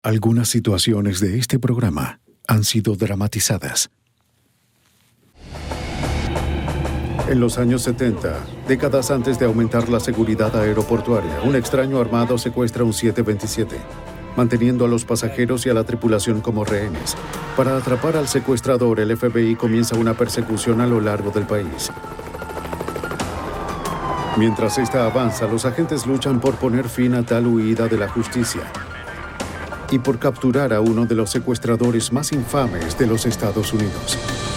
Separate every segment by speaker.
Speaker 1: Algunas situaciones de este programa han sido dramatizadas. En los años 70, décadas antes de aumentar la seguridad aeroportuaria, un extraño armado secuestra un 727, manteniendo a los pasajeros y a la tripulación como rehenes. Para atrapar al secuestrador, el FBI comienza una persecución a lo largo del país. Mientras esta avanza, los agentes luchan por poner fin a tal huida de la justicia y por capturar a uno de los secuestradores más infames de los Estados Unidos.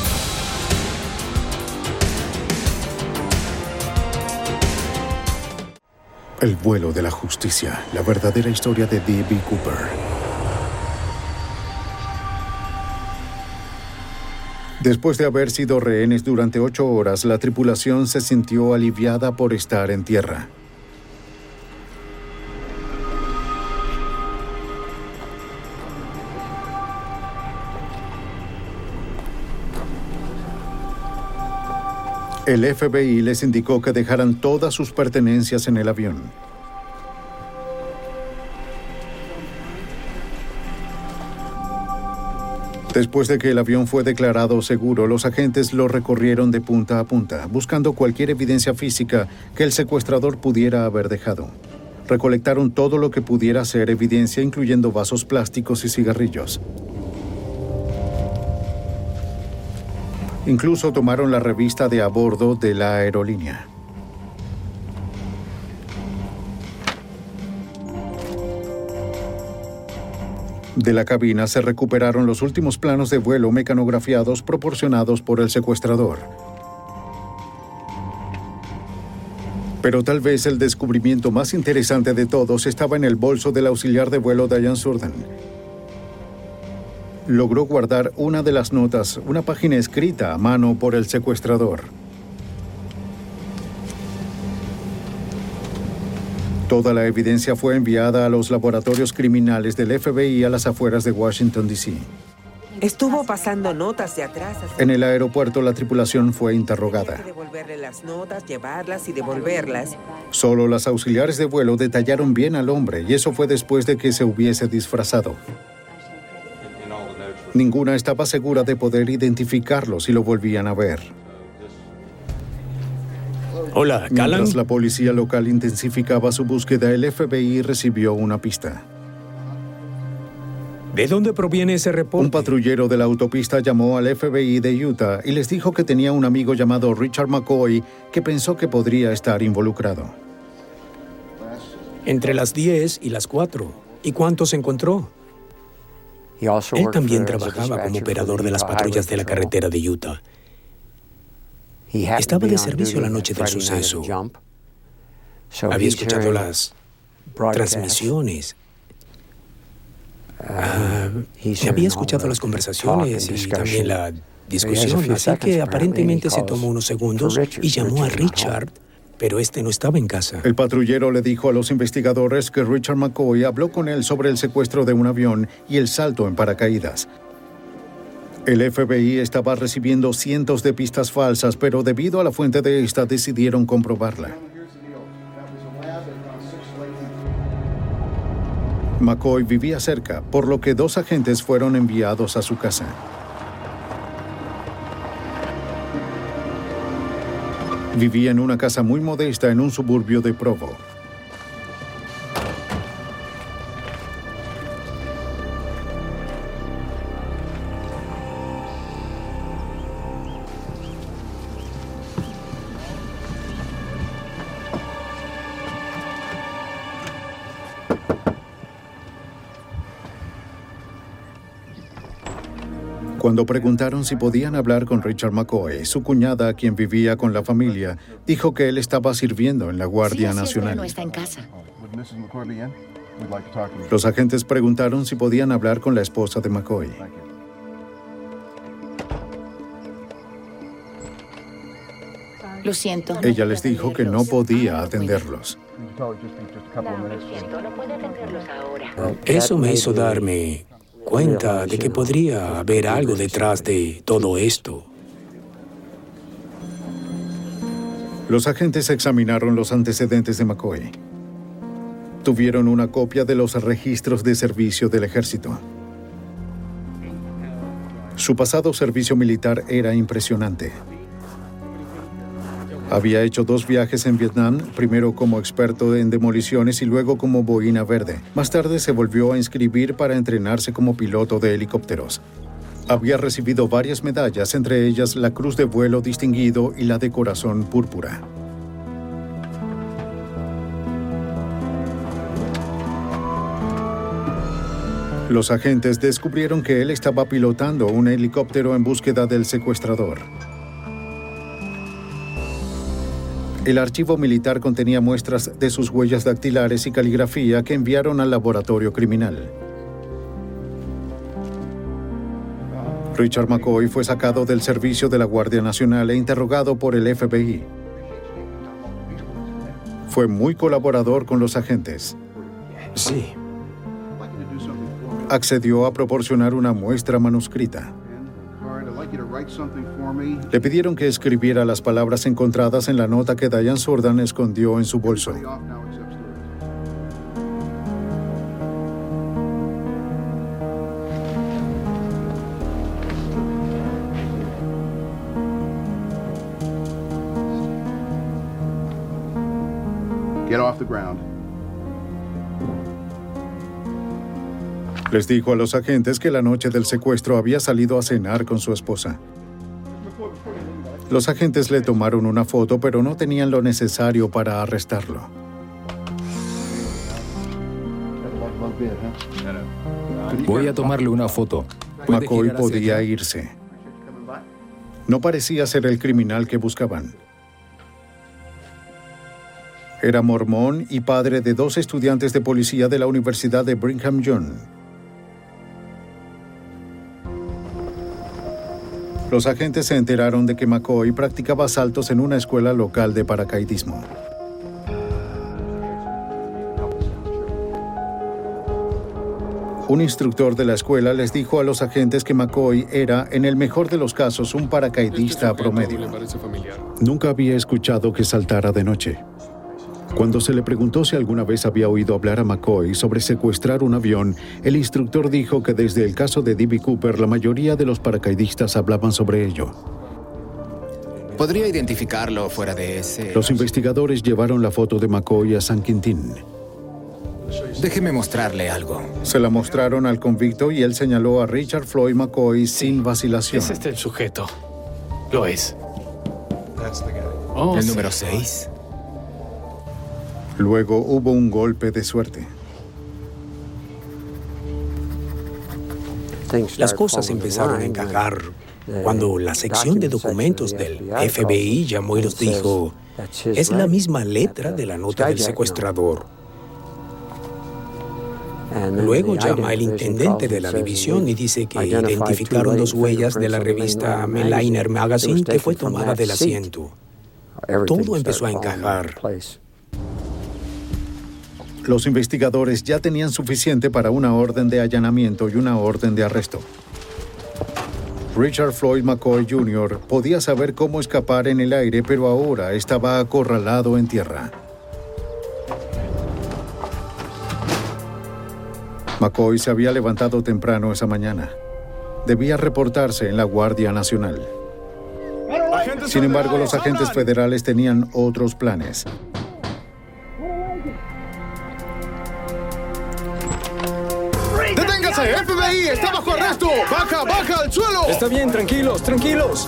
Speaker 1: El vuelo de la justicia, la verdadera historia de D.B. Cooper. Después de haber sido rehenes durante 8 horas, la tripulación se sintió aliviada por estar en tierra. El FBI les indicó que dejaran todas sus pertenencias en el avión. Después de que el avión fue declarado seguro, los agentes lo recorrieron de punta a punta, buscando cualquier evidencia física que el secuestrador pudiera haber dejado. Recolectaron todo lo que pudiera ser evidencia, incluyendo vasos plásticos y cigarrillos. Incluso tomaron la revista de a bordo de la aerolínea. De la cabina se recuperaron los últimos planos de vuelo mecanografiados proporcionados por el secuestrador. Pero tal vez el descubrimiento más interesante de todos estaba en el bolso del auxiliar de vuelo Diane Surdin. Logró guardar una de las notas, una página escrita a mano por el secuestrador. Toda la evidencia fue enviada a los laboratorios criminales del FBI a las afueras de Washington, D.C.
Speaker 2: Estuvo pasando notas de atrás.
Speaker 1: En el aeropuerto, la tripulación fue interrogada.
Speaker 2: Devolverle las notas, llevarlas y devolverlas.
Speaker 1: Solo las auxiliares de vuelo detallaron bien al hombre, y eso fue después de que se hubiese disfrazado. Ninguna estaba segura de poder identificarlo si lo volvían a ver.
Speaker 3: Hola, Callan.
Speaker 1: Mientras la policía local intensificaba su búsqueda, el FBI recibió una pista.
Speaker 3: ¿De dónde proviene ese reporte?
Speaker 1: Un patrullero de la autopista llamó al FBI de Utah y les dijo que tenía un amigo llamado Richard McCoy que pensó que podría estar involucrado.
Speaker 3: Entre las 10 y las 4. ¿Y cuántos encontró? Él también trabajaba como operador de las patrullas de la carretera de Utah. Estaba de servicio la noche del suceso. Había escuchado las transmisiones. Había escuchado las conversaciones y también la discusión. Así que aparentemente se tomó unos segundos y llamó a Richard, pero este no estaba en casa.
Speaker 1: El patrullero le dijo a los investigadores que Richard McCoy habló con él sobre el secuestro de un avión y el salto en paracaídas. El FBI estaba recibiendo cientos de pistas falsas, pero debido a la fuente de esta, decidieron comprobarla. McCoy vivía cerca, por lo que 2 agentes fueron enviados a su casa. Vivía en una casa muy modesta en un suburbio de Provo. Cuando preguntaron si podían hablar con Richard McCoy, su cuñada, quien vivía con la familia, dijo que él estaba sirviendo en la Guardia Nacional.
Speaker 4: No está en casa.
Speaker 1: Los agentes preguntaron si podían hablar con la esposa de McCoy.
Speaker 4: Lo siento.
Speaker 1: Ella les dijo que no podía atenderlos.
Speaker 3: Eso me hizo darme cuenta de que podría haber algo detrás de todo esto.
Speaker 1: Los agentes examinaron los antecedentes de McCoy. Tuvieron una copia de los registros de servicio del ejército. Su pasado servicio militar era impresionante. Había hecho 2 viajes en Vietnam, primero como experto en demoliciones y luego como boina verde. Más tarde se volvió a inscribir para entrenarse como piloto de helicópteros. Había recibido varias medallas, entre ellas la Cruz de Vuelo Distinguido y la de Corazón Púrpura. Los agentes descubrieron que él estaba pilotando un helicóptero en búsqueda del secuestrador. El archivo militar contenía muestras de sus huellas dactilares y caligrafía que enviaron al laboratorio criminal. Richard McCoy fue sacado del servicio de la Guardia Nacional e interrogado por el FBI. Fue muy colaborador con los agentes.
Speaker 3: Sí.
Speaker 1: Accedió a proporcionar una muestra manuscrita. Le pidieron que escribiera las palabras encontradas en la nota que Diane Surdin escondió en su bolso.
Speaker 5: Get off the ground.
Speaker 1: Les dijo a los agentes que la noche del secuestro había salido a cenar con su esposa. Los agentes le tomaron una foto, pero no tenían lo necesario para arrestarlo.
Speaker 6: Voy a tomarle una foto.
Speaker 1: McCoy podía irse. No parecía ser el criminal que buscaban. Era mormón y padre de 2 estudiantes de policía de la Universidad de Brigham Young. Los agentes se enteraron de que McCoy practicaba saltos en una escuela local de paracaidismo. Un instructor de la escuela les dijo a los agentes que McCoy era, en el mejor de los casos, un paracaidista promedio. Nunca había escuchado que saltara de noche. Cuando se le preguntó si alguna vez había oído hablar a McCoy sobre secuestrar un avión, el instructor dijo que desde el caso de D.B. Cooper, la mayoría de los paracaidistas hablaban sobre ello.
Speaker 7: ¿Podría identificarlo fuera de ese...?
Speaker 1: Los investigadores llevaron la foto de McCoy a San Quintín.
Speaker 7: Déjeme mostrarle algo.
Speaker 1: Se la mostraron al convicto y él señaló a Richard Floyd McCoy sin vacilación.
Speaker 8: Es este el sujeto. Lo es.
Speaker 7: ¿El número 6?
Speaker 1: Luego hubo un golpe de suerte.
Speaker 3: Las cosas empezaron a encajar cuando la sección de documentos del FBI llamó y nos dijo: es la misma letra de la nota del secuestrador. Luego llama el intendente de la división y dice que identificaron 2 huellas de la revista Meliner Magazine que fue tomada del asiento. Todo empezó a encajar.
Speaker 1: Los investigadores ya tenían suficiente para una orden de allanamiento y una orden de arresto. Richard Floyd McCoy Jr. podía saber cómo escapar en el aire, pero ahora estaba acorralado en tierra. McCoy se había levantado temprano esa mañana. Debía reportarse en la Guardia Nacional. Sin embargo, los agentes federales tenían otros planes.
Speaker 9: ¡Deténgase! ¡FBI! ¡Está bajo arresto! ¡Baja! ¡Baja al suelo!
Speaker 6: Está bien, tranquilos, tranquilos.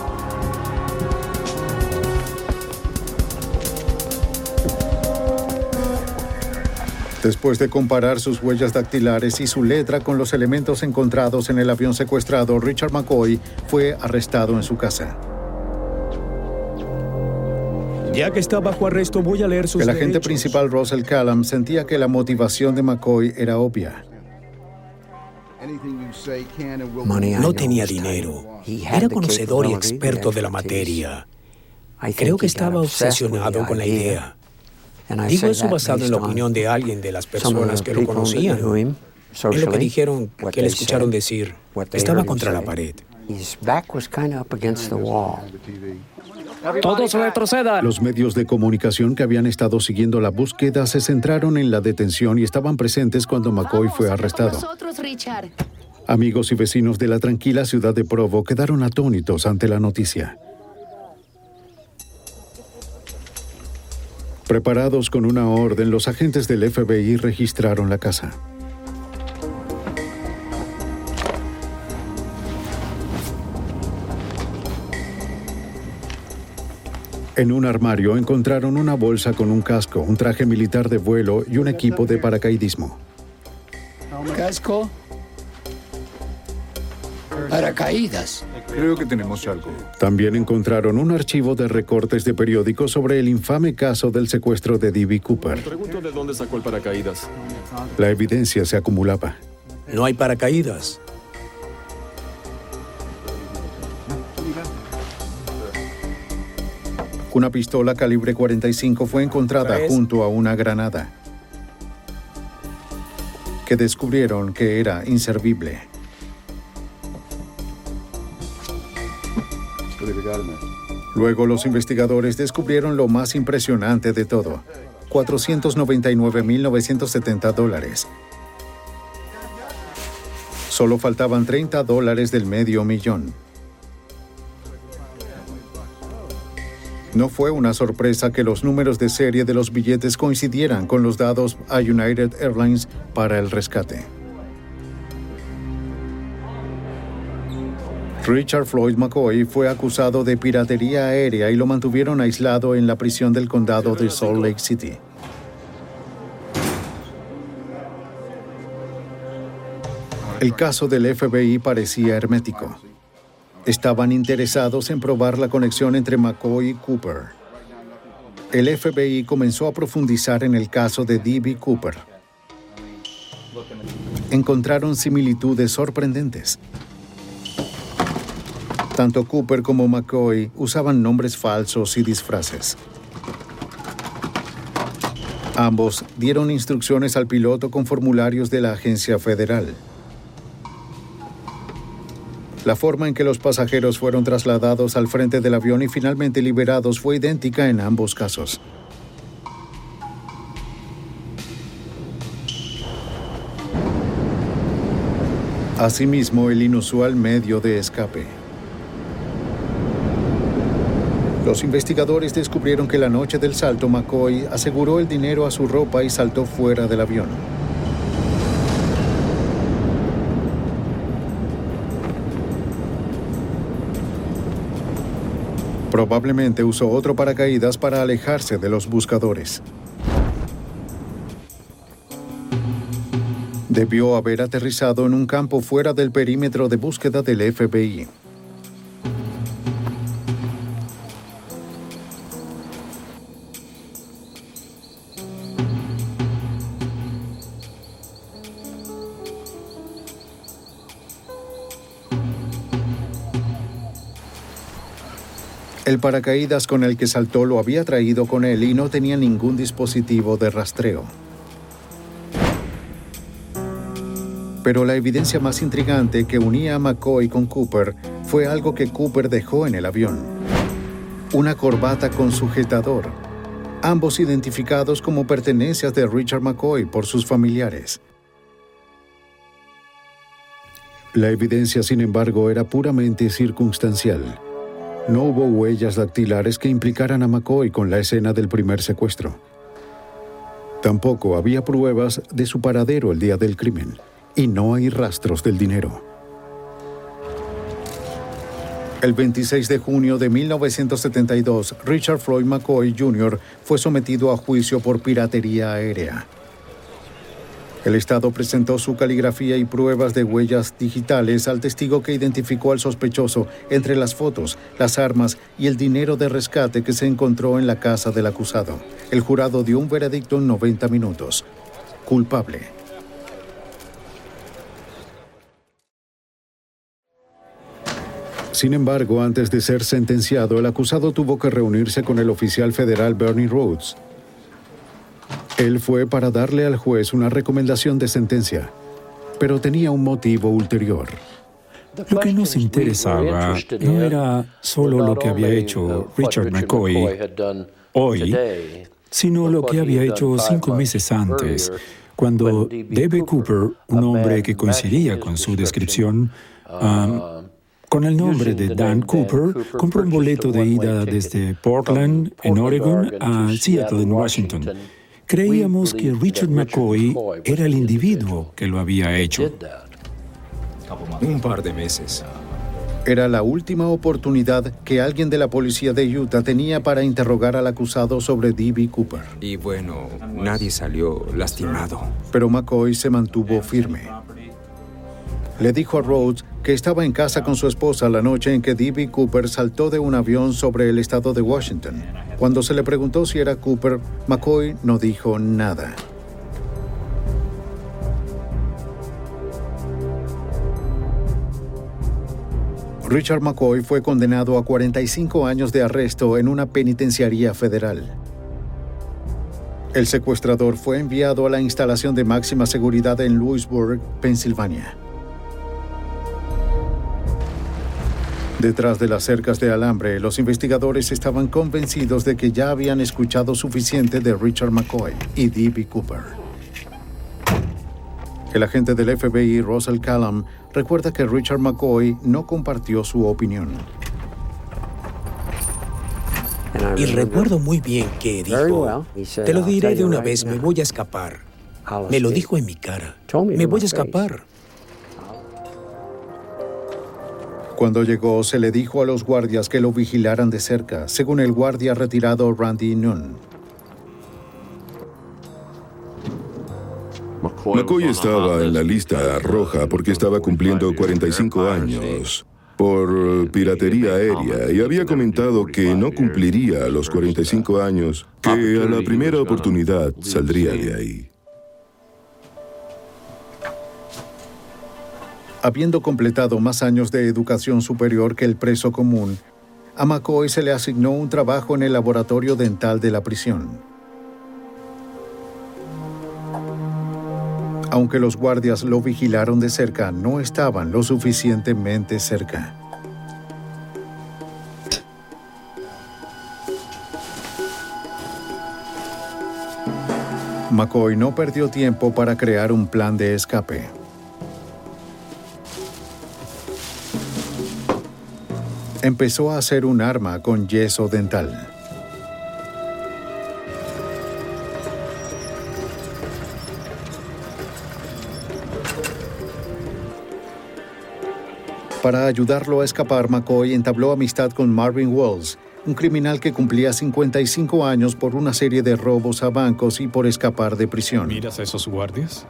Speaker 1: Después de comparar sus huellas dactilares y su letra con los elementos encontrados en el avión secuestrado, Richard McCoy fue arrestado en su casa.
Speaker 3: Ya que está bajo arresto, voy a leer sus
Speaker 1: El agente
Speaker 3: derechos.
Speaker 1: principal Russell Callum sentía que la motivación de McCoy era obvia.
Speaker 3: No tenía dinero. Era conocedor y experto de la materia. Creo que estaba obsesionado con la idea. Digo eso basado en la opinión de alguien de las personas que lo conocían, en lo que dijeron que le escucharon decir. Estaba contra la pared.
Speaker 8: Todos retrocedan.
Speaker 1: Los medios de comunicación que habían estado siguiendo la búsqueda se centraron en la detención y estaban presentes cuando McCoy fue arrestado. Amigos y vecinos de la tranquila ciudad de Provo quedaron atónitos ante la noticia. Preparados con una orden, los agentes del FBI registraron la casa. En un armario encontraron una bolsa con un casco, un traje militar de vuelo y un equipo de paracaidismo.
Speaker 10: ¿Casco? Paracaídas.
Speaker 6: Creo que tenemos algo.
Speaker 1: También encontraron un archivo de recortes de periódicos sobre el infame caso del secuestro de D.B. Cooper.
Speaker 6: Me pregunto de dónde sacó el paracaídas.
Speaker 1: La evidencia se acumulaba.
Speaker 3: No hay paracaídas.
Speaker 1: Una pistola calibre 45 fue encontrada junto a una granada, que descubrieron que era inservible. Luego los investigadores descubrieron lo más impresionante de todo: $499,970. Solo faltaban $30 del $500,000. No fue una sorpresa que los números de serie de los billetes coincidieran con los dados a United Airlines para el rescate. Richard Floyd McCoy fue acusado de piratería aérea y lo mantuvieron aislado en la prisión del condado de Salt Lake City. El caso del FBI parecía hermético. Estaban interesados en probar la conexión entre McCoy y Cooper. El FBI comenzó a profundizar en el caso de D.B. Cooper. Encontraron similitudes sorprendentes. Tanto Cooper como McCoy usaban nombres falsos y disfraces. Ambos dieron instrucciones al piloto con formularios de la agencia federal. La forma en que los pasajeros fueron trasladados al frente del avión y finalmente liberados fue idéntica en ambos casos. Asimismo, el inusual medio de escape. Los investigadores descubrieron que la noche del salto, McCoy aseguró el dinero a su ropa y saltó fuera del avión. Probablemente usó otro paracaídas para alejarse de los buscadores. Debió haber aterrizado en un campo fuera del perímetro de búsqueda del FBI. El paracaídas con el que saltó lo había traído con él y no tenía ningún dispositivo de rastreo. Pero la evidencia más intrigante que unía a McCoy con Cooper fue algo que Cooper dejó en el avión: una corbata con sujetador, ambos identificados como pertenencias de Richard McCoy por sus familiares. La evidencia, sin embargo, era puramente circunstancial. No hubo huellas dactilares que implicaran a McCoy con la escena del primer secuestro. Tampoco había pruebas de su paradero el día del crimen, y no hay rastros del dinero. El 26 de junio de 1972, Richard Floyd McCoy Jr. fue sometido a juicio por piratería aérea. El Estado presentó su caligrafía y pruebas de huellas digitales al testigo que identificó al sospechoso entre las fotos, las armas y el dinero de rescate que se encontró en la casa del acusado. El jurado dio un veredicto en 90 minutos. Culpable. Sin embargo, antes de ser sentenciado, el acusado tuvo que reunirse con el oficial federal Bernie Rhodes. Él fue para darle al juez una recomendación de sentencia, pero tenía un motivo ulterior.
Speaker 11: Lo que nos interesaba no era solo lo que había hecho Richard McCoy hoy, sino lo que había hecho 5 meses antes, cuando D.B. Cooper, un hombre que coincidía con su descripción, con el nombre de Dan Cooper, compró un boleto de ida desde Portland, en Oregon, a Seattle, en Washington. Creíamos que Richard McCoy era el individuo que lo había hecho.
Speaker 12: Un par de meses.
Speaker 1: Era la última oportunidad que alguien de la policía de Utah tenía para interrogar al acusado sobre D.B. Cooper.
Speaker 12: Y bueno, nadie salió lastimado.
Speaker 1: Pero McCoy se mantuvo firme. Le dijo a Rhodes que estaba en casa con su esposa la noche en que D.B. Cooper saltó de un avión sobre el estado de Washington. Cuando se le preguntó si era Cooper, McCoy no dijo nada. Richard McCoy fue condenado a 45 años de arresto en una penitenciaría federal. El secuestrador fue enviado a la instalación de máxima seguridad en Lewisburg, Pensilvania. Detrás de las cercas de alambre, los investigadores estaban convencidos de que ya habían escuchado suficiente de Richard McCoy y D.B. Cooper. El agente del FBI, Russell Callum, recuerda que Richard McCoy no compartió su opinión.
Speaker 3: Y recuerdo muy bien que dijo, te lo diré de una vez, me voy a escapar. Me lo dijo en mi cara, me voy a escapar.
Speaker 1: Cuando llegó, se le dijo a los guardias que lo vigilaran de cerca, según el guardia retirado Randy Nunn.
Speaker 13: McCoy estaba en la lista roja porque estaba cumpliendo 45 años por piratería aérea y había comentado que no cumpliría los 45 años, que a la primera oportunidad saldría de ahí.
Speaker 1: Habiendo completado más años de educación superior que el preso común, a McCoy se le asignó un trabajo en el laboratorio dental de la prisión. Aunque los guardias lo vigilaron de cerca, no estaban lo suficientemente cerca. McCoy no perdió tiempo para crear un plan de escape. Empezó a hacer un arma con yeso dental. Para ayudarlo a escapar, McCoy entabló amistad con Marvin Wells, un criminal que cumplía 55 años por una serie de robos a bancos y por escapar de prisión.
Speaker 8: ¿Miras a esos guardias?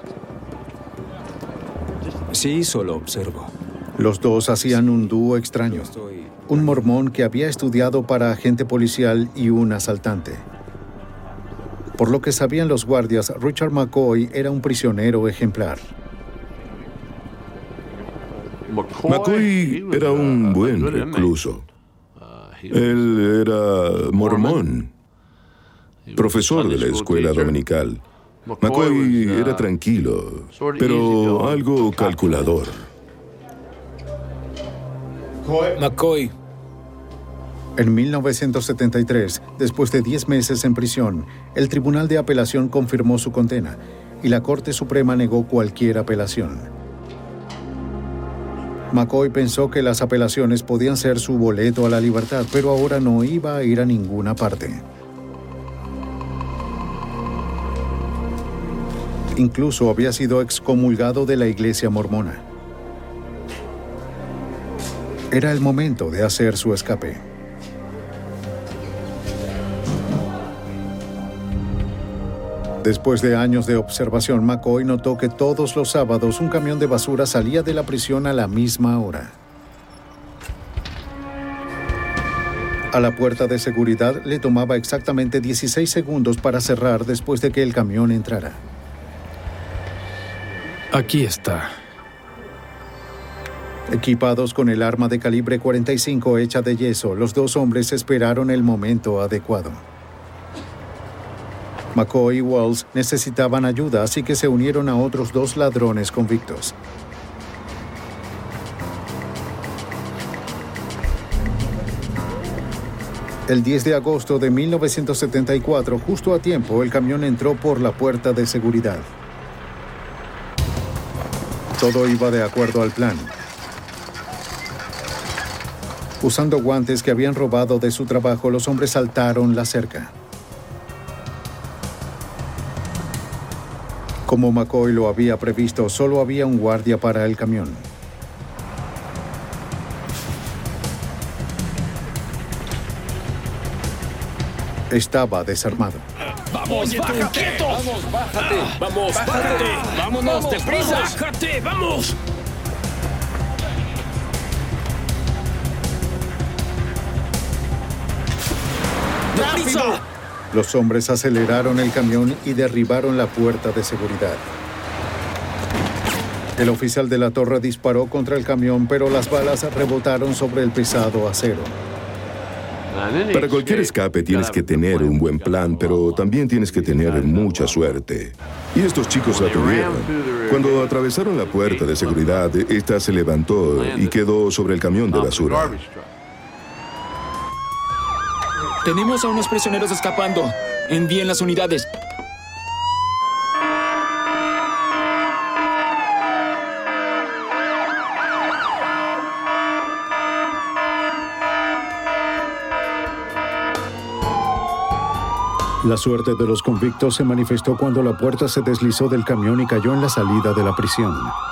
Speaker 12: Sí, solo observo.
Speaker 1: Los dos hacían un dúo extraño. Un mormón que había estudiado para agente policial y un asaltante. Por lo que sabían los guardias, Richard McCoy era un prisionero ejemplar.
Speaker 13: McCoy era un buen recluso. Él era mormón, profesor de la escuela dominical. McCoy era tranquilo, pero algo calculador.
Speaker 7: McCoy.
Speaker 1: En 1973, después de 10 meses en prisión, el Tribunal de Apelación confirmó su condena y la Corte Suprema negó cualquier apelación. McCoy pensó que las apelaciones podían ser su boleto a la libertad, pero ahora no iba a ir a ninguna parte. Incluso había sido excomulgado de la iglesia mormona. Era el momento de hacer su escape. Después de años de observación, McCoy notó que todos los sábados un camión de basura salía de la prisión a la misma hora. A la puerta de seguridad le tomaba exactamente 16 segundos para cerrar después de que el camión entrara.
Speaker 8: Aquí está.
Speaker 1: Equipados con el arma de calibre 45 hecha de yeso, los dos hombres esperaron el momento adecuado. McCoy y Wells necesitaban ayuda, así que se unieron a otros 2 ladrones convictos. El 10 de agosto de 1974, justo a tiempo, el camión entró por la puerta de seguridad. Todo iba de acuerdo al plan. Usando guantes que habían robado de su trabajo, los hombres saltaron la cerca. Como McCoy lo había previsto, solo había un guardia para el camión. Estaba desarmado.
Speaker 7: ¡Vamos, baja, quieto! ¡Vamos, bájate! ¡Vamos, bájate! ¡Vámonos, deprisa! ¡Bájate, vamos! ¡Deprisa!
Speaker 1: Los hombres aceleraron el camión y derribaron la puerta de seguridad. El oficial de la torre disparó contra el camión, pero las balas rebotaron sobre el pesado acero.
Speaker 13: Para cualquier escape tienes que tener un buen plan, pero también tienes que tener mucha suerte. Y estos chicos la tuvieron. Cuando atravesaron la puerta de seguridad, esta se levantó y quedó sobre el camión de basura.
Speaker 14: Tenemos a unos prisioneros escapando. Envíen las unidades.
Speaker 1: La suerte de los convictos se manifestó cuando la puerta se deslizó del camión y cayó en la salida de la prisión.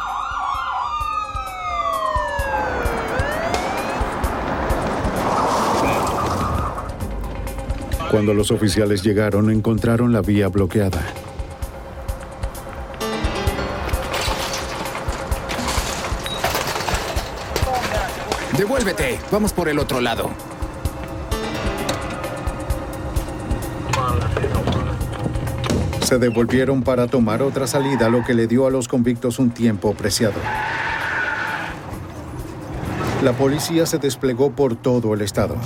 Speaker 1: Cuando los oficiales llegaron, encontraron la vía bloqueada.
Speaker 15: ¡Devuélvete! Vamos por el otro lado.
Speaker 1: Se devolvieron para tomar otra salida, lo que le dio a los convictos un tiempo preciado. La policía se desplegó por todo el estado.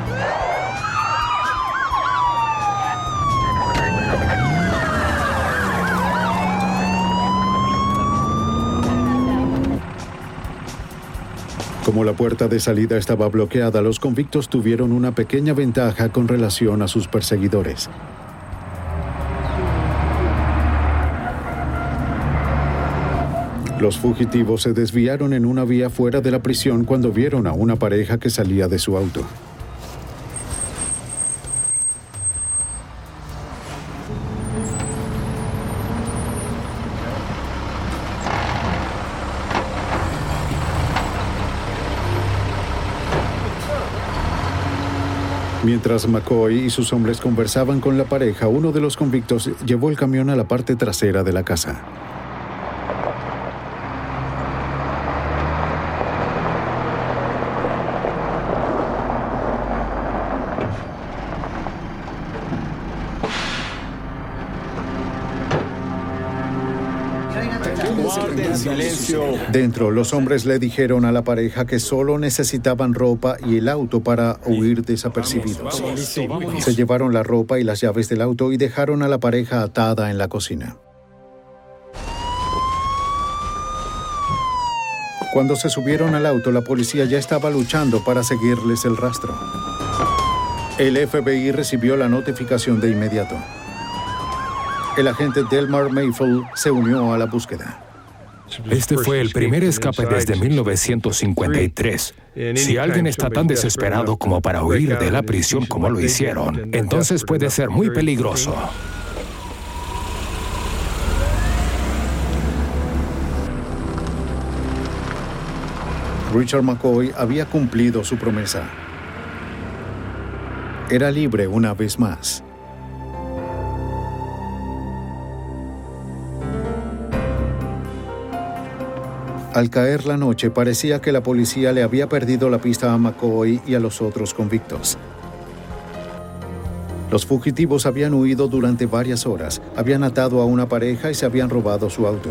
Speaker 1: Como la puerta de salida estaba bloqueada, los convictos tuvieron una pequeña ventaja con relación a sus perseguidores. Los fugitivos se desviaron en una vía fuera de la prisión cuando vieron a una pareja que salía de su auto. Mientras McCoy y sus hombres conversaban con la pareja, uno de los convictos llevó el camión a la parte trasera de la casa. Dentro, los hombres le dijeron a la pareja que solo necesitaban ropa y el auto para huir desapercibidos. Se llevaron la ropa y las llaves del auto y dejaron a la pareja atada en la cocina. Cuando se subieron al auto, la policía ya estaba luchando para seguirles el rastro. El FBI recibió la notificación de inmediato. El agente Delmar Mayfield se unió a la búsqueda.
Speaker 16: Este fue el primer escape desde 1953. Si alguien está tan desesperado como para huir de la prisión como lo hicieron, entonces puede ser muy peligroso.
Speaker 1: Richard McCoy había cumplido su promesa. Era libre una vez más. Al caer la noche, parecía que la policía le había perdido la pista a McCoy y a los otros convictos. Los fugitivos habían huido durante varias horas, habían atado a una pareja y se habían robado su auto.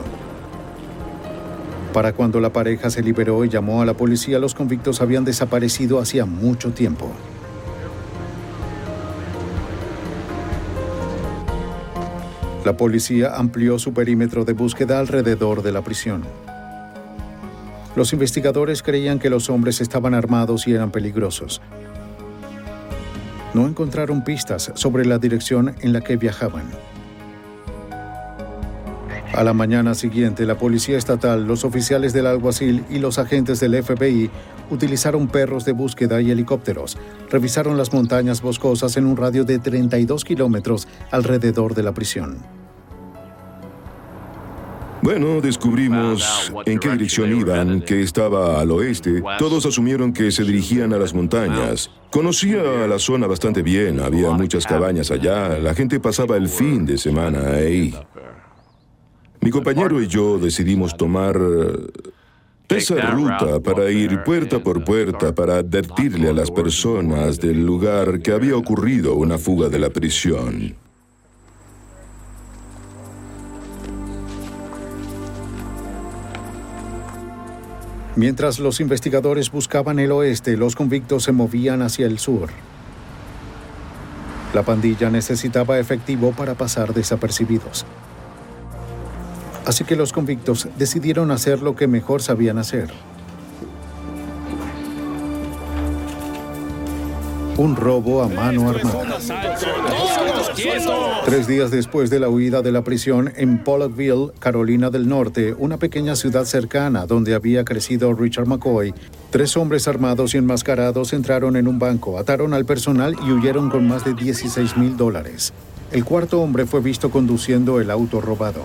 Speaker 1: Para cuando la pareja se liberó y llamó a la policía, los convictos habían desaparecido hacía mucho tiempo. La policía amplió su perímetro de búsqueda alrededor de la prisión. Los investigadores creían que los hombres estaban armados y eran peligrosos. No encontraron pistas sobre la dirección en la que viajaban. A la mañana siguiente, la policía estatal, los oficiales del alguacil y los agentes del FBI utilizaron perros de búsqueda y helicópteros. Revisaron las montañas boscosas en un radio de 32 kilómetros alrededor de la prisión.
Speaker 13: Bueno, descubrimos en qué dirección iban, que estaba al oeste. Todos asumieron que se dirigían a las montañas. Conocía la zona bastante bien, había muchas cabañas allá, la gente pasaba el fin de semana ahí. Mi compañero y yo decidimos tomar esa ruta para ir puerta por puerta para advertirle a las personas del lugar que había ocurrido una fuga de la prisión.
Speaker 1: Mientras los investigadores buscaban el oeste, los convictos se movían hacia el sur. La pandilla necesitaba efectivo para pasar desapercibidos. Así que los convictos decidieron hacer lo que mejor sabían hacer. Un robo a mano armada. 3 días después de la huida de la prisión en Pollockville, Carolina del Norte, una pequeña ciudad cercana donde había crecido Richard McCoy, 3 hombres armados y enmascarados entraron en un banco, ataron al personal y huyeron con más de $16,000. El cuarto hombre fue visto conduciendo el auto robado.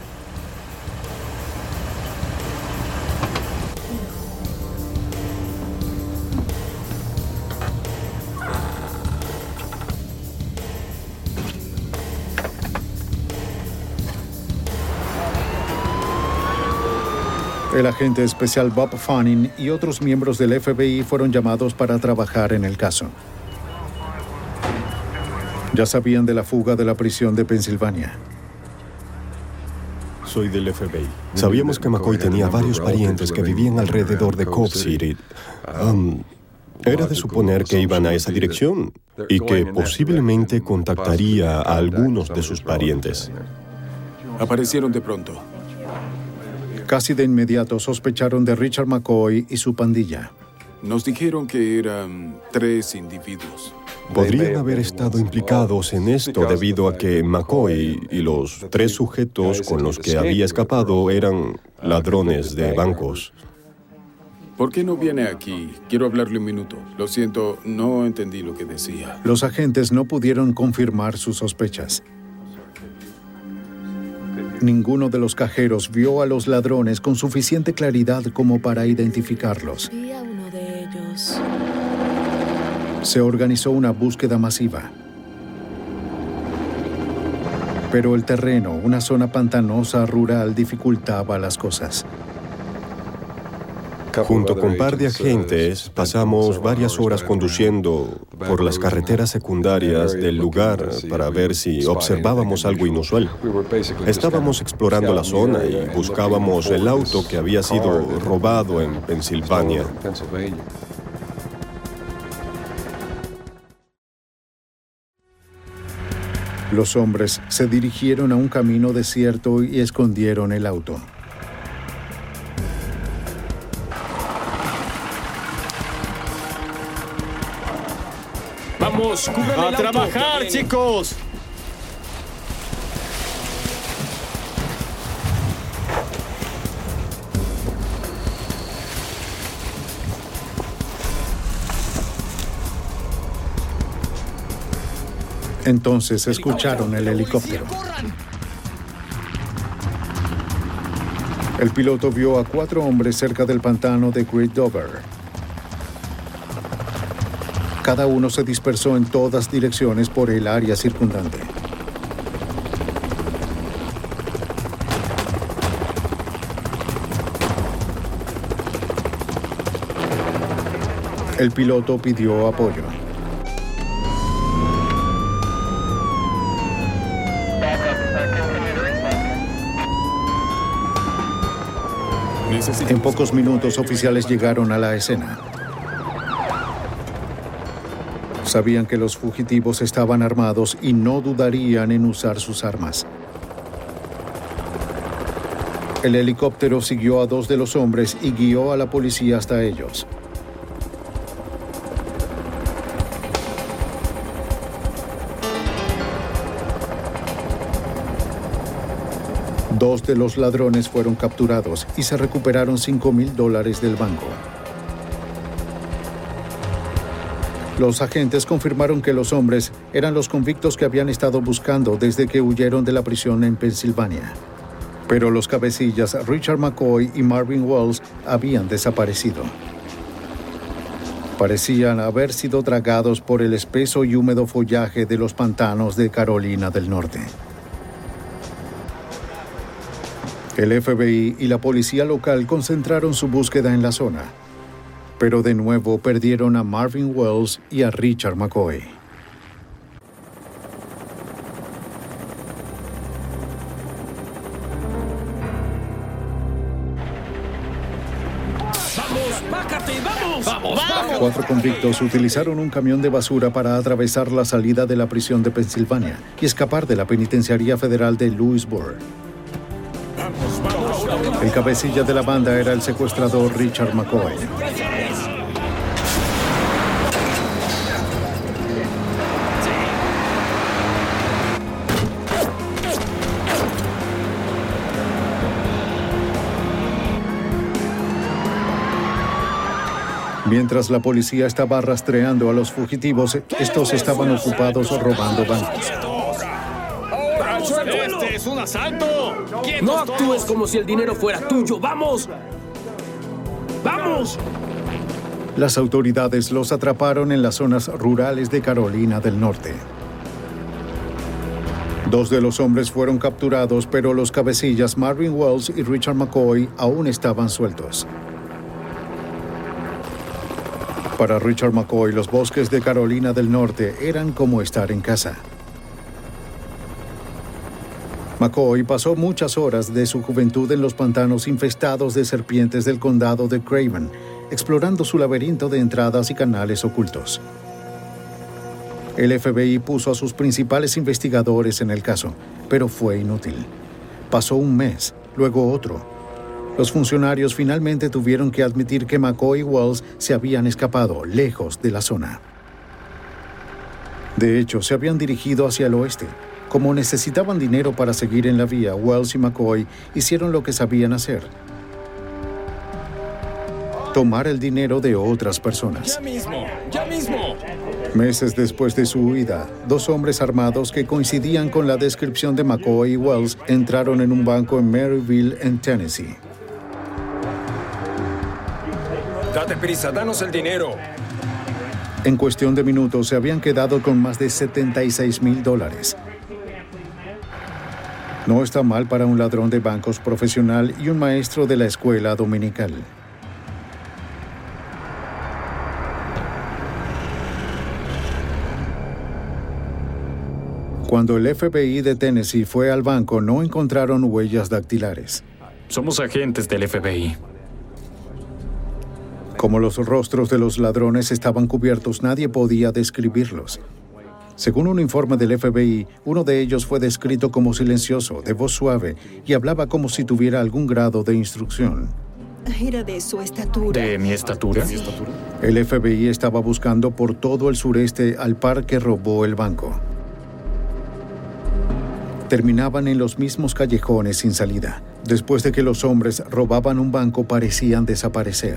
Speaker 1: El agente especial Bob Fanning y otros miembros del FBI fueron llamados para trabajar en el caso. Ya sabían de la fuga de la prisión de Pensilvania.
Speaker 15: Soy del FBI. Sabíamos que McCoy tenía varios parientes que vivían alrededor de Cove City. Era de suponer que iban a esa dirección y que posiblemente contactaría a algunos de sus parientes.
Speaker 6: Aparecieron de pronto.
Speaker 1: Casi de inmediato sospecharon de Richard McCoy y su pandilla.
Speaker 6: Nos dijeron que eran 3 individuos.
Speaker 15: Podrían haber estado implicados en esto debido a que McCoy y los 3 sujetos con los que había escapado eran ladrones de bancos.
Speaker 6: ¿Por qué no viene aquí? Quiero hablarle un minuto. Lo siento, no entendí lo que decía.
Speaker 1: Los agentes no pudieron confirmar sus sospechas. Ninguno de los cajeros vio a los ladrones con suficiente claridad como para identificarlos. Se organizó una búsqueda masiva. Pero el terreno, una zona pantanosa rural, dificultaba las cosas.
Speaker 15: Junto con un par de agentes, pasamos varias horas conduciendo por las carreteras secundarias del lugar para ver si observábamos algo inusual. Estábamos explorando la zona y buscábamos el auto que había sido robado en Pensilvania.
Speaker 1: Los hombres se dirigieron a un camino desierto y escondieron el auto.
Speaker 7: ¡Vamos! ¡A trabajar, chicos!
Speaker 1: Entonces escucharon el helicóptero. El piloto vio a 4 hombres cerca del pantano de Great Dover. Cada uno se dispersó en todas direcciones por el área circundante. El piloto pidió apoyo. En pocos minutos, oficiales llegaron a la escena. Sabían que los fugitivos estaban armados y no dudarían en usar sus armas. El helicóptero siguió a 2 de los hombres y guió a la policía hasta ellos. 2 de los ladrones fueron capturados y se recuperaron $5,000 del banco. Los agentes confirmaron que los hombres eran los convictos que habían estado buscando desde que huyeron de la prisión en Pensilvania. Pero los cabecillas Richard McCoy y Marvin Wells habían desaparecido. Parecían haber sido tragados por el espeso y húmedo follaje de los pantanos de Carolina del Norte. El FBI y la policía local concentraron su búsqueda en la zona, pero de nuevo perdieron a Marvin Wells y a Richard McCoy.
Speaker 7: ¡Vamos!
Speaker 1: 4 convictos utilizaron un camión de basura para atravesar la salida de la prisión de Pensilvania y escapar de la penitenciaría federal de Lewisburg. El cabecilla de la banda era el secuestrador Richard McCoy. Mientras la policía estaba rastreando a los fugitivos, estos estaban ocupados robando bancos.
Speaker 7: ¡Este es un asalto! ¡No actúes como si el dinero fuera tuyo! ¡Vamos! ¡Vamos!
Speaker 1: Las autoridades los atraparon en las zonas rurales de Carolina del Norte. 2 de los hombres fueron capturados, pero los cabecillas Marvin Wells y Richard McCoy aún estaban sueltos. Para Richard McCoy, los bosques de Carolina del Norte eran como estar en casa. McCoy pasó muchas horas de su juventud en los pantanos infestados de serpientes del condado de Craven, explorando su laberinto de entradas y canales ocultos. El FBI puso a sus principales investigadores en el caso, pero fue inútil. Pasó un mes, luego otro. Los funcionarios finalmente tuvieron que admitir que McCoy y Wells se habían escapado lejos de la zona. De hecho, se habían dirigido hacia el oeste. Como necesitaban dinero para seguir en la vía, Wells y McCoy hicieron lo que sabían hacer: tomar el dinero de otras personas.
Speaker 7: ¡Ya mismo!
Speaker 1: Meses después de su huida, 2 hombres armados que coincidían con la descripción de McCoy y Wells entraron en un banco en Maryville, en Tennessee.
Speaker 12: Date prisa, danos el dinero.
Speaker 1: En cuestión de minutos se habían quedado con más de $76,000. No está mal para un ladrón de bancos profesional y un maestro de la escuela dominical. Cuando el FBI de Tennessee fue al banco, no encontraron huellas dactilares.
Speaker 16: Somos agentes del FBI.
Speaker 1: Como los rostros de los ladrones estaban cubiertos, nadie podía describirlos. Según un informe del FBI, uno de ellos fue descrito como silencioso, de voz suave, y hablaba como si tuviera algún grado de instrucción.
Speaker 17: Era de su estatura.
Speaker 16: ¿De mi estatura?
Speaker 1: Sí. El FBI estaba buscando por todo el sureste al par que robó el banco. Terminaban en los mismos callejones sin salida. Después de que los hombres robaban un banco, parecían desaparecer.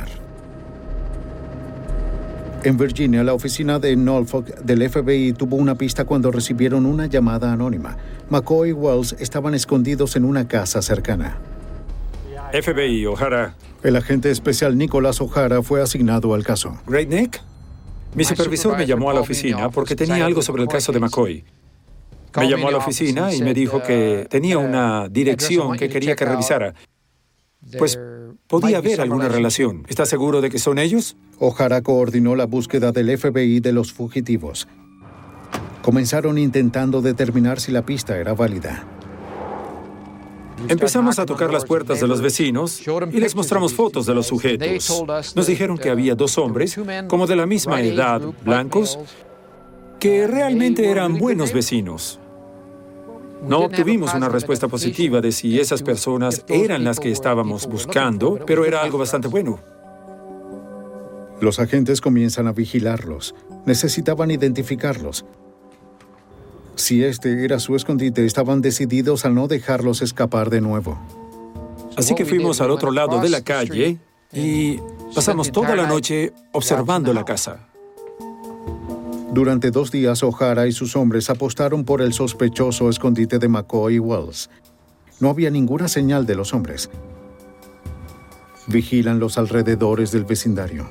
Speaker 1: En Virginia, la oficina de Norfolk del FBI tuvo una pista cuando recibieron una llamada anónima. McCoy y Wells estaban escondidos en una casa cercana.
Speaker 11: FBI, O'Hara.
Speaker 1: El agente especial Nicholas O'Hara fue asignado al caso.
Speaker 11: ¿Great Neck? Mi supervisor me llamó a la oficina porque tenía algo sobre el caso de McCoy. Me llamó a la oficina y me dijo que tenía una dirección que quería que revisara. Pues podía haber alguna relación. ¿Estás seguro de que son ellos?
Speaker 1: O'Hara coordinó la búsqueda del FBI de los fugitivos. Comenzaron intentando determinar si la pista era válida.
Speaker 11: Empezamos a tocar las puertas de los vecinos y les mostramos fotos de los sujetos. Nos dijeron que había 2 hombres, como de la misma edad, blancos, que realmente eran buenos vecinos. No obtuvimos una respuesta positiva de si esas personas eran las que estábamos buscando, pero era algo bastante bueno.
Speaker 1: Los agentes comienzan a vigilarlos. Necesitaban identificarlos. Si este era su escondite, estaban decididos a no dejarlos escapar de nuevo.
Speaker 11: Así que fuimos al otro lado de la calle y pasamos toda la noche observando la casa.
Speaker 1: Durante 2 días, O'Hara y sus hombres apostaron por el sospechoso escondite de McCoy y Wells. No había ninguna señal de los hombres. Vigilan los alrededores del vecindario.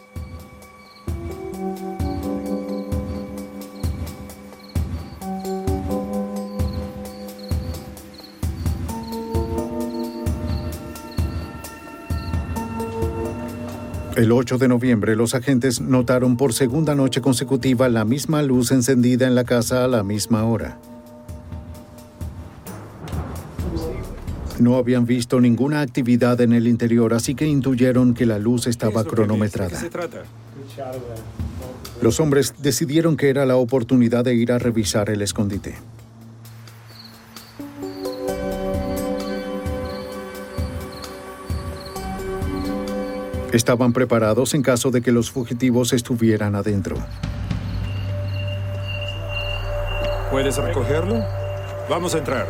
Speaker 1: El 8 de noviembre, los agentes notaron por segunda noche consecutiva la misma luz encendida en la casa a la misma hora. No habían visto ninguna actividad en el interior, así que intuyeron que la luz estaba cronometrada.
Speaker 11: ¿De qué se trata?
Speaker 1: Los hombres decidieron que era la oportunidad de ir a revisar el escondite. Estaban preparados en caso de que los fugitivos estuvieran adentro.
Speaker 11: ¿Puedes recogerlo? Vamos a entrar.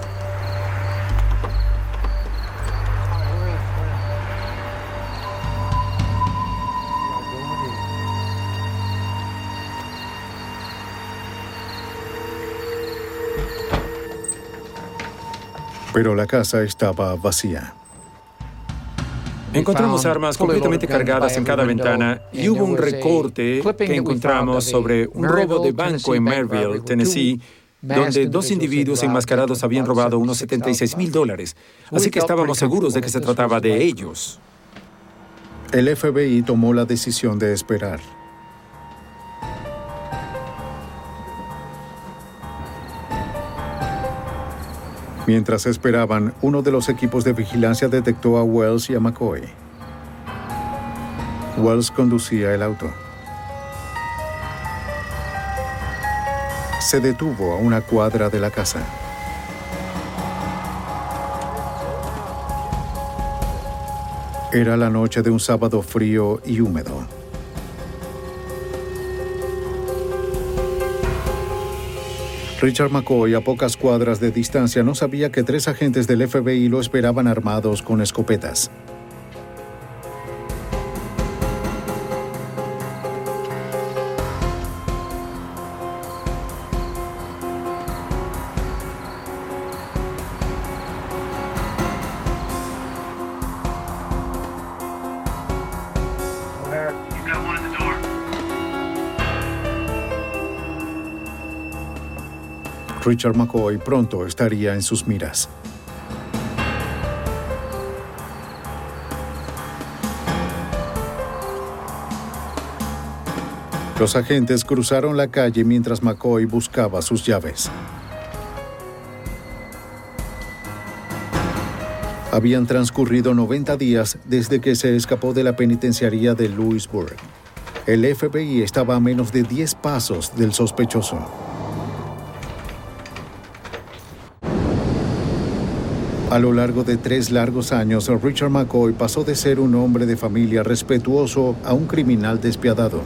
Speaker 1: Pero la casa estaba vacía.
Speaker 11: Encontramos armas completamente cargadas en cada ventana y hubo un recorte que encontramos sobre un robo de banco en Maryville, Tennessee, donde 2 individuos enmascarados habían robado unos $76,000. Así que estábamos seguros de que se trataba de ellos.
Speaker 1: El FBI tomó la decisión de esperar. Mientras esperaban, uno de los equipos de vigilancia detectó a Wells y a McCoy. Wells conducía el auto. Se detuvo a una cuadra de la casa. Era la noche de un sábado frío y húmedo. Richard McCoy, a pocas cuadras de distancia, no sabía que 3 agentes del FBI lo esperaban armados con escopetas. Richard McCoy pronto estaría en sus miras. Los agentes cruzaron la calle mientras McCoy buscaba sus llaves. Habían transcurrido 90 días desde que se escapó de la penitenciaría de Lewisburg. El FBI estaba a menos de 10 pasos del sospechoso. A lo largo de 3 largos años, Richard McCoy pasó de ser un hombre de familia respetuoso a un criminal despiadado.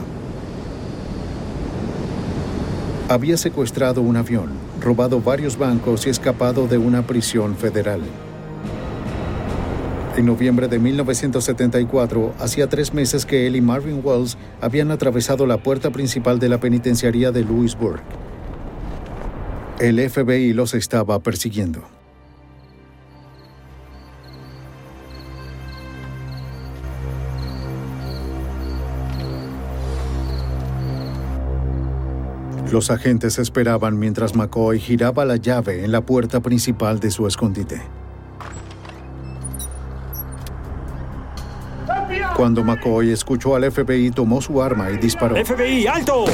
Speaker 1: Había secuestrado un avión, robado varios bancos y escapado de una prisión federal. En noviembre de 1974, hacía 3 meses que él y Marvin Wells habían atravesado la puerta principal de la penitenciaría de Lewisburg. El FBI los estaba persiguiendo. Los agentes esperaban mientras McCoy giraba la llave en la puerta principal de su escondite. Cuando McCoy escuchó al FBI, tomó su arma y disparó.
Speaker 11: ¡FBI, alto!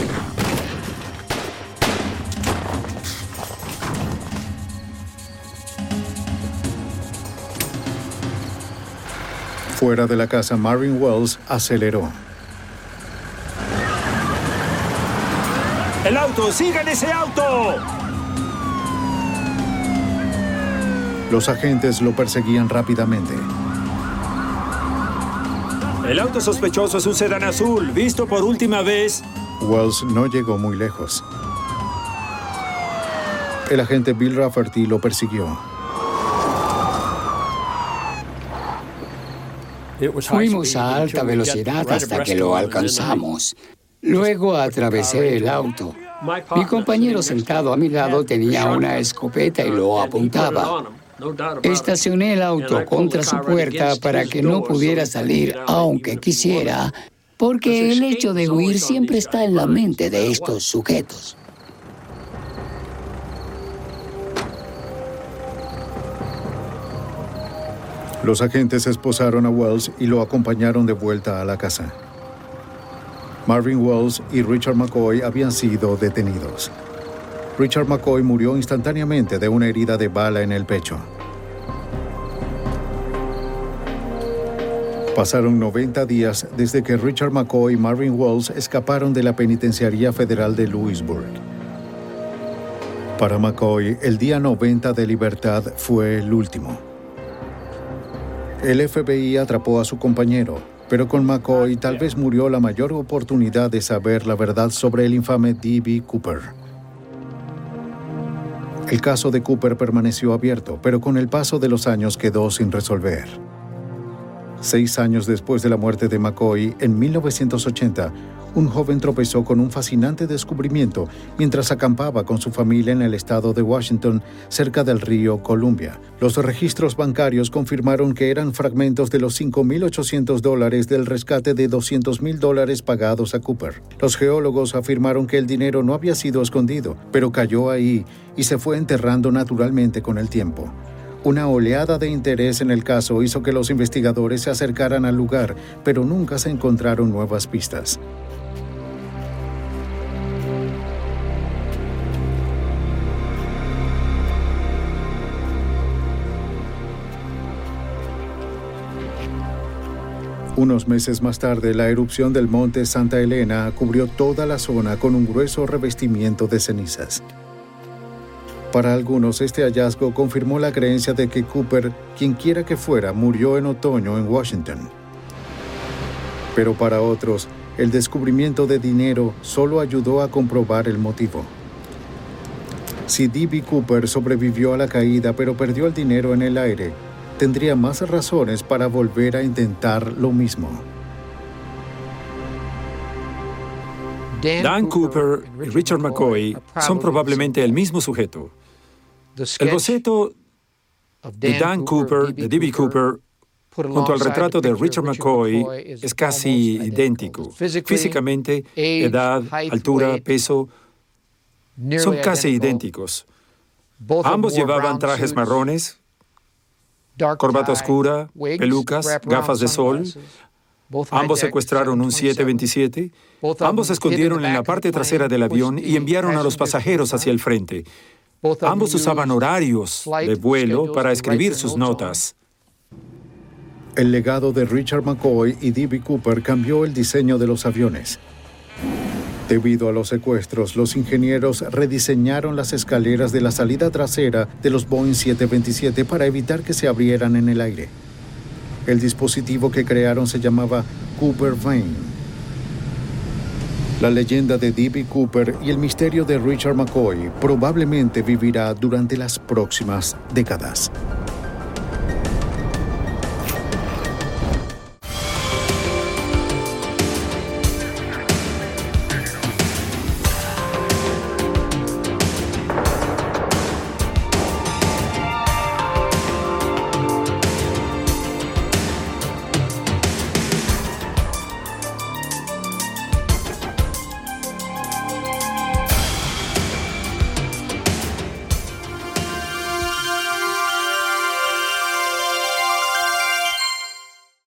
Speaker 1: Fuera de la casa, Marvin Wells aceleró.
Speaker 11: ¡El auto! ¡Sigan ese auto!
Speaker 1: Los agentes lo perseguían rápidamente.
Speaker 11: El auto sospechoso es un sedán azul, visto por última vez.
Speaker 1: Wells no llegó muy lejos. El agente Bill Rafferty lo persiguió.
Speaker 10: Fuimos a alta velocidad hasta que lo alcanzamos. Luego atravesé el auto. Mi compañero sentado a mi lado tenía una escopeta y lo apuntaba. Estacioné el auto contra su puerta para que no pudiera salir aunque quisiera, porque el hecho de huir siempre está en la mente de estos sujetos.
Speaker 1: Los agentes esposaron a Wells y lo acompañaron de vuelta a la casa. Marvin Wells y Richard McCoy habían sido detenidos. Richard McCoy murió instantáneamente de una herida de bala en el pecho. Pasaron 90 días desde que Richard McCoy y Marvin Wells escaparon de la Penitenciaría Federal de Lewisburg. Para McCoy, el día 90 de libertad fue el último. El FBI atrapó a su compañero, pero con McCoy tal vez murió la mayor oportunidad de saber la verdad sobre el infame D.B. Cooper. El caso de Cooper permaneció abierto, pero con el paso de los años quedó sin resolver. 6 años después de la muerte de McCoy, en 1980, un joven tropezó con un fascinante descubrimiento mientras acampaba con su familia en el estado de Washington, cerca del río Columbia. Los registros bancarios confirmaron que eran fragmentos de los $5,800 del rescate de $200,000 pagados a Cooper. Los geólogos afirmaron que el dinero no había sido escondido, pero cayó ahí y se fue enterrando naturalmente con el tiempo. Una oleada de interés en el caso hizo que los investigadores se acercaran al lugar, pero nunca se encontraron nuevas pistas. Unos meses más tarde, la erupción del monte Santa Elena cubrió toda la zona con un grueso revestimiento de cenizas. Para algunos, este hallazgo confirmó la creencia de que Cooper, quienquiera que fuera, murió en otoño en Washington. Pero para otros, el descubrimiento de dinero solo ayudó a comprobar el motivo. Si D.B. Cooper sobrevivió a la caída pero perdió el dinero en el aire, tendría más razones para volver a intentar lo mismo.
Speaker 11: Dan Cooper y Richard McCoy son probablemente el mismo sujeto. El boceto de Dan Cooper, de D.B. Cooper, junto al retrato de Richard McCoy, es casi idéntico. Físicamente, edad, altura, peso, son casi idénticos. Ambos llevaban trajes marrones, corbata oscura, pelucas, gafas de sol. Ambos secuestraron un 727. Ambos se escondieron en la parte trasera del avión y enviaron a los pasajeros hacia el frente. Ambos usaban horarios de vuelo para escribir sus notas.
Speaker 1: El legado de Richard McCoy y D.B. Cooper cambió el diseño de los aviones. Debido a los secuestros, los ingenieros rediseñaron las escaleras de la salida trasera de los Boeing 727 para evitar que se abrieran en el aire. El dispositivo que crearon se llamaba Cooper Vane. La leyenda de D.B. Cooper y el misterio de Richard McCoy probablemente vivirá durante las próximas décadas.